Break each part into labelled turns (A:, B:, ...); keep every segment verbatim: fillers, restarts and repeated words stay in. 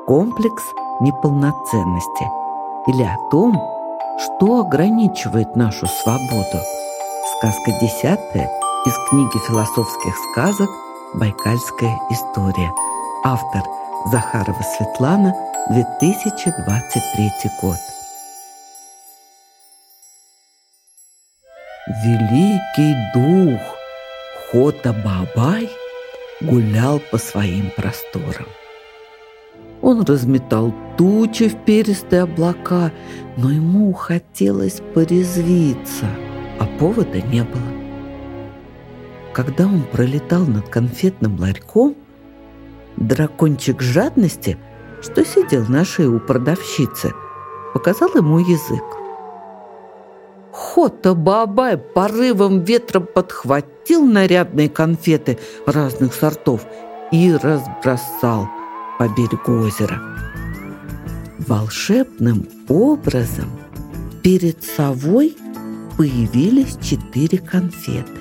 A: Комплекс неполноценности или о том, что ограничивает нашу свободу. Сказка десятая из книги философских сказок «Байкальская история». Автор Захарова Светлана, две тысячи двадцать третий год. Великий дух Хота-Баабай гулял по своим просторам. Он разметал тучи в перистые облака, но ему хотелось порезвиться, а повода не было. Когда он пролетал над конфетным ларьком, дракончик жадности, что сидел на шее у продавщицы, показал ему язык. Хота-Баабай порывом ветра подхватил нарядные конфеты разных сортов и разбросал по берегу озера. Волшебным образом перед совой появились четыре конфеты.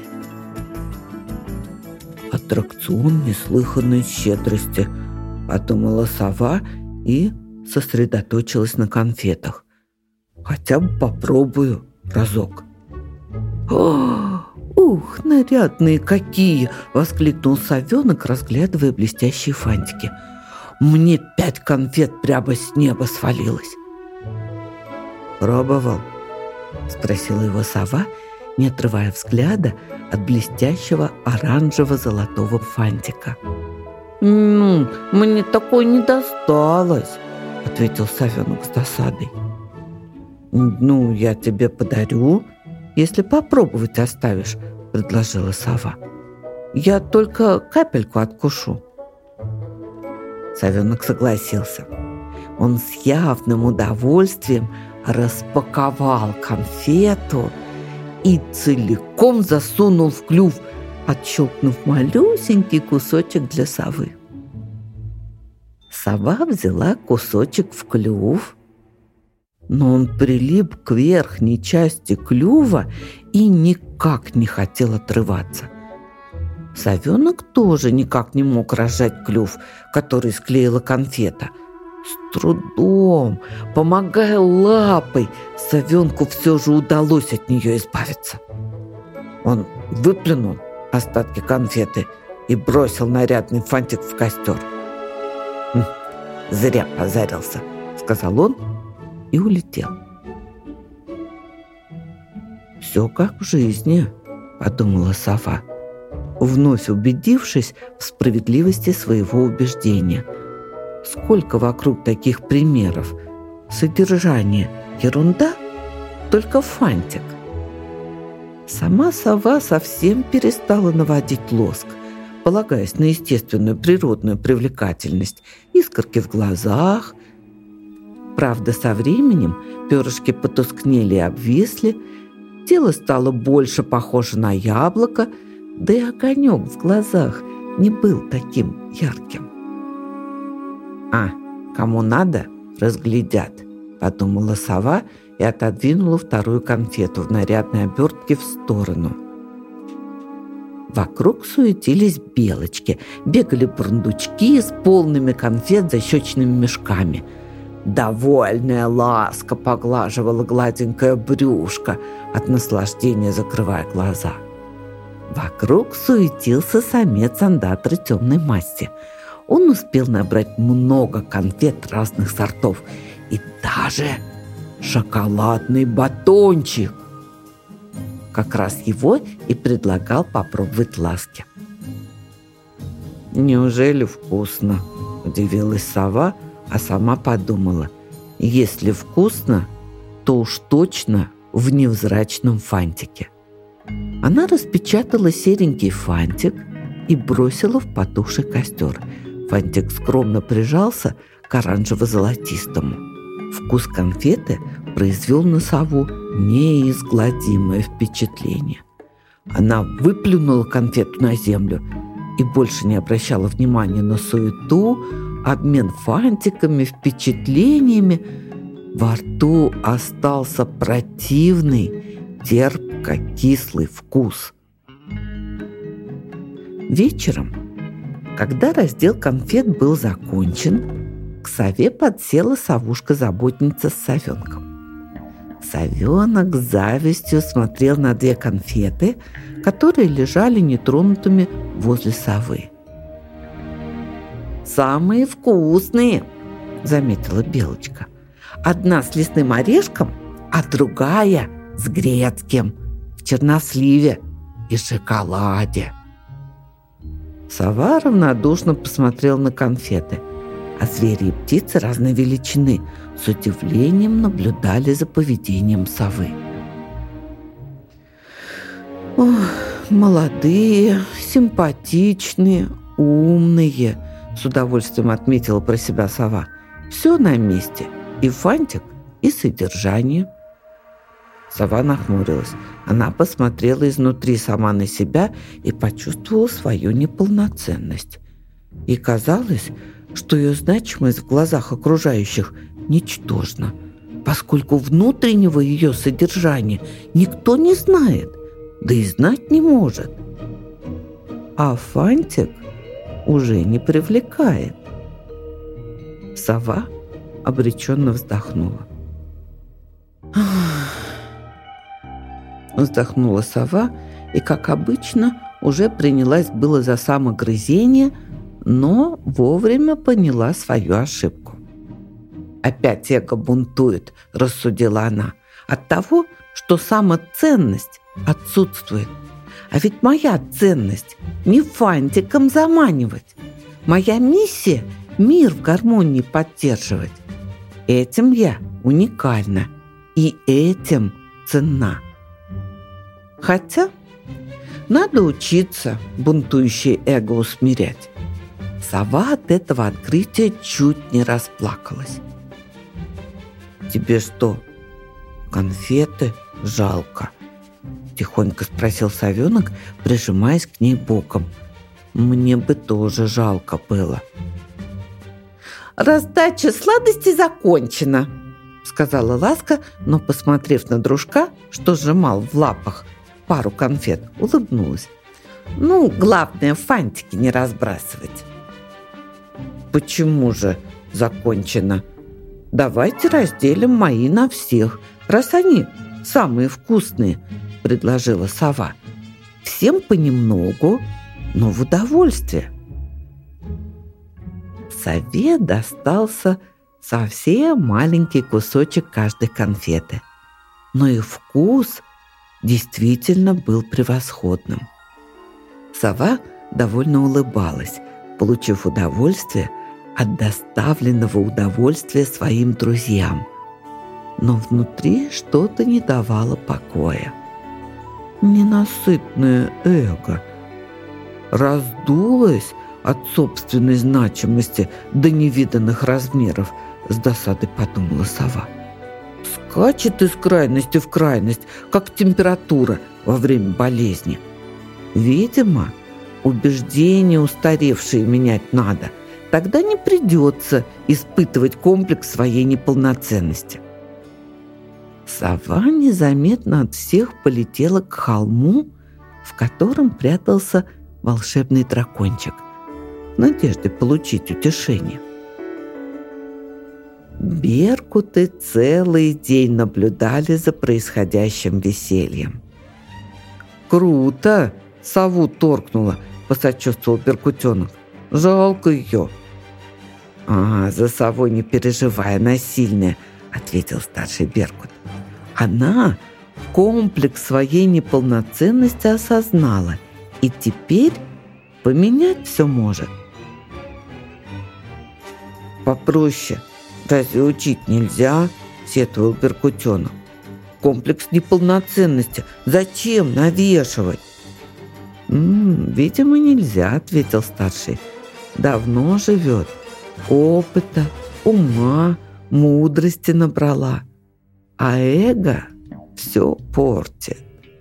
A: Аттракцион неслыханной щедрости, подумала сова и сосредоточилась на конфетах. Хотя бы попробую разок. «О, ух, нарядные какие!» — воскликнул совенок, разглядывая блестящие фантики. «Мне пять конфет прямо с неба свалилось». «Пробовал?» — спросила его сова, не отрывая взгляда от блестящего оранжево-золотого фантика. «Ну, мне такой не досталось», — ответил совенок с досадой. «Ну, я тебе подарю, если попробовать оставишь», — предложила сова. «Я только капельку откушу». Совенок согласился. Он с явным удовольствием распаковал конфету и целиком засунул в клюв, отщелкнув малюсенький кусочек для совы. Сова взяла кусочек в клюв, но он прилип к верхней части клюва и никак не хотел отрываться. Совенок тоже никак не мог разжать клюв, который склеила конфета. С трудом, помогая лапой, совенку все же удалось от нее избавиться. Он выплюнул остатки конфеты и бросил нарядный фантик в костер. «Хм, зря позарился», — сказал он и улетел. «Все как в жизни», — подумала сова, вновь убедившись в справедливости своего убеждения. Сколько вокруг таких примеров. Содержание — ерунда, только фантик. Сама сова совсем перестала наводить лоск, полагаясь на естественную природную привлекательность, искорки в глазах. Правда, со временем перышки потускнели и обвисли, тело стало больше похоже на яблоко, да и огонек в глазах не был таким ярким. «А, кому надо, разглядят», — подумала сова и отодвинула вторую конфету в нарядной обертке в сторону. Вокруг суетились белочки, бегали бурундучки с полными конфет защечными мешками. Довольная ласка поглаживала гладенькое брюшко, от наслаждения закрывая глаза. Вокруг суетился самец андатры темной масти. Он успел набрать много конфет разных сортов и даже шоколадный батончик. Как раз его и предлагал попробовать ласки. «Неужели вкусно?» – удивилась сова, а сама подумала: если вкусно, то уж точно в невзрачном фантике. Она распечатала серенький фантик и бросила в потухший костер. Фантик скромно прижался к оранжево-золотистому. Вкус конфеты произвел на сову неизгладимое впечатление. Она выплюнула конфету на землю и больше не обращала внимания на суету, обмен фантиками, впечатлениями. Во рту остался противный, терпко-кислый вкус. Вечером, когда раздел конфет был закончен, к к сове подсела совушка-заботница с совенком. Совенок с завистью смотрел на две конфеты, которые лежали нетронутыми возле совы. «Самые вкусные!» – заметила Белочка. «Одна с лесным орешком, а другая с грецким, в черносливе и шоколаде». Сова равнодушно посмотрела на конфеты, а звери и птицы разной величины с удивлением наблюдали за поведением совы. «Ох, молодые, симпатичные, умные», — с удовольствием отметила про себя сова. «Все на месте, и фантик, и содержание». Сова нахмурилась. Она посмотрела изнутри сама на себя и почувствовала свою неполноценность. И казалось, что ее значимость в глазах окружающих ничтожна, поскольку внутреннего ее содержания никто не знает, да и знать не может. А фантик уже не привлекает. Сова обреченно вздохнула. Вздохнула сова и, как обычно, уже принялась было за самогрызение, но вовремя поняла свою ошибку. «Опять эго бунтует», – рассудила она, – «от того, что самоценность отсутствует. А ведь моя ценность не фантиком заманивать. Моя миссия – мир в гармонии поддерживать. Этим я уникальна и этим ценна. Хотя надо учиться бунтующее эго усмирять». Сова от этого открытия чуть не расплакалась. «Тебе что, конфеты жалко?» – тихонько спросил совенок, прижимаясь к ней боком. «Мне бы тоже жалко было». «Раздача сладостей закончена», – сказала Ласка, но, посмотрев на дружка, что сжимал в лапах пару конфет, улыбнулась. «Ну, главное, фантики не разбрасывать». «Почему же закончено? Давайте разделим мои на всех, раз они самые вкусные», – предложила сова. «Всем понемногу, но в удовольствие». Сове достался совсем маленький кусочек каждой конфеты, но и вкус действительно был превосходным. Сова довольно улыбалась, получив удовольствие от доставленного удовольствия своим друзьям. Но внутри что-то не давало покоя. Ненасытное эго раздулось от собственной значимости до невиданных размеров, с досадой подумала сова. Скачет из крайности в крайность, как температура во время болезни. Видимо, убеждения устаревшие менять надо. Тогда не придется испытывать комплекс своей неполноценности. Сова незаметно от всех полетела к холму, в котором прятался волшебный дракончик, в надежде получить утешение. Беркуты целый день наблюдали за происходящим весельем. «Круто!» — сову торкнула, — посочувствовал беркутенок. «Жалко ее». «А, за совой не переживай, она сильная», — ответил старший беркут. «Она комплекс своей неполноценности осознала и теперь поменять все может». «Попроще. Разве учить нельзя?» — сетовал беркутенок. «Комплекс неполноценности. Зачем навешивать?» «М-м, видимо, нельзя», — ответил старший. «Давно живет. Опыта, ума, мудрости набрала. А эго все портит».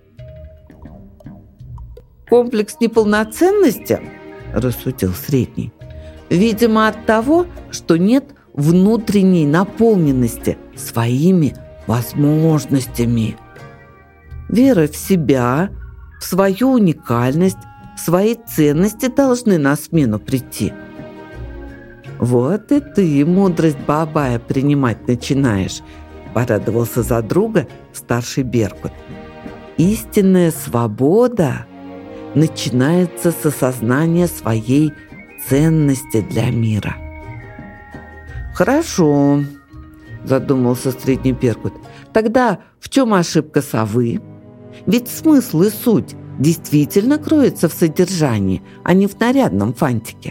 A: «Комплекс неполноценности, — рассудил средний, — видимо, от того, что нет внутренней наполненности своими возможностями. Вера в себя, в свою уникальность, свои ценности должны на смену прийти». «Вот и ты мудрость Баобая принимать начинаешь», — порадовался за друга старший Беркут. «Истинная свобода начинается с осознания своей ценности для мира». «Хорошо», — задумался средний Беркут. «Тогда в чем ошибка совы? Ведь смысл и суть действительно кроется в содержании, а не в нарядном фантике».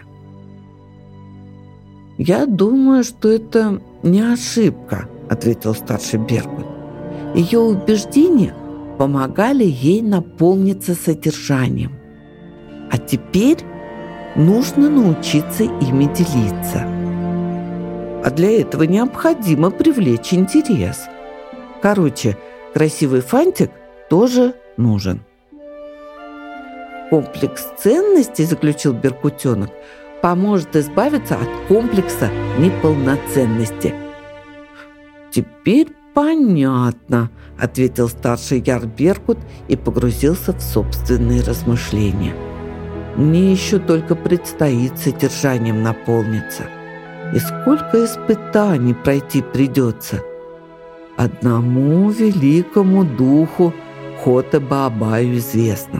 A: «Я думаю, что это не ошибка», — ответил старший Беркут. «Ее убеждения помогали ей наполниться содержанием. А теперь нужно научиться ими делиться. А для этого необходимо привлечь интерес. Короче, красивый фантик тоже нужен». «Комплекс ценностей, — заключил Беркутенок, — поможет избавиться от комплекса неполноценности». «Теперь понятно», — ответил старший Яр Беркут и погрузился в собственные размышления. «Мне еще только предстоит содержанием наполниться. И сколько испытаний пройти придется. Одному великому духу Хота Баобаю известно».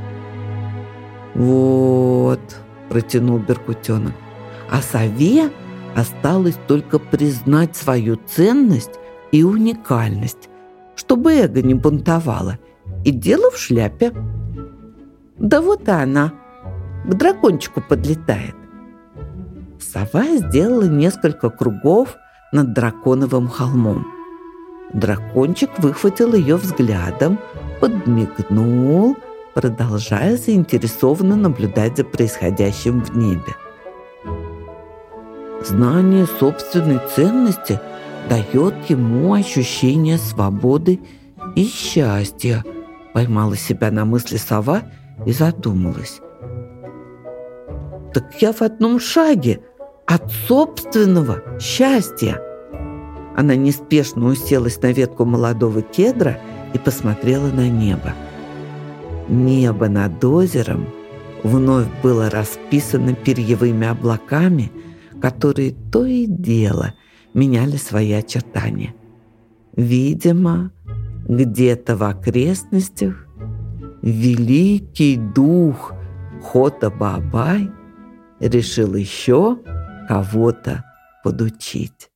A: «Вот», — протянул Беркутенок, «а сове осталось только признать свою ценность и уникальность, чтобы эго не бунтовало, и дело в шляпе». «Да вот и она к дракончику подлетает». Сова сделала несколько кругов над драконовым холмом. Дракончик выхватил ее взглядом, подмигнул, продолжая заинтересованно наблюдать за происходящим в небе. Знание собственной ценности дает ему ощущение свободы и счастья, поймала себя на мысли сова и задумалась. «Так я в одном шаге от собственного счастья». Она неспешно уселась на ветку молодого кедра и посмотрела на небо. Небо над озером вновь было расписано перьевыми облаками, которые то и дело меняли свои очертания. Видимо, где-то в окрестностях великий дух Хота Баобай решил еще кого-то подучить.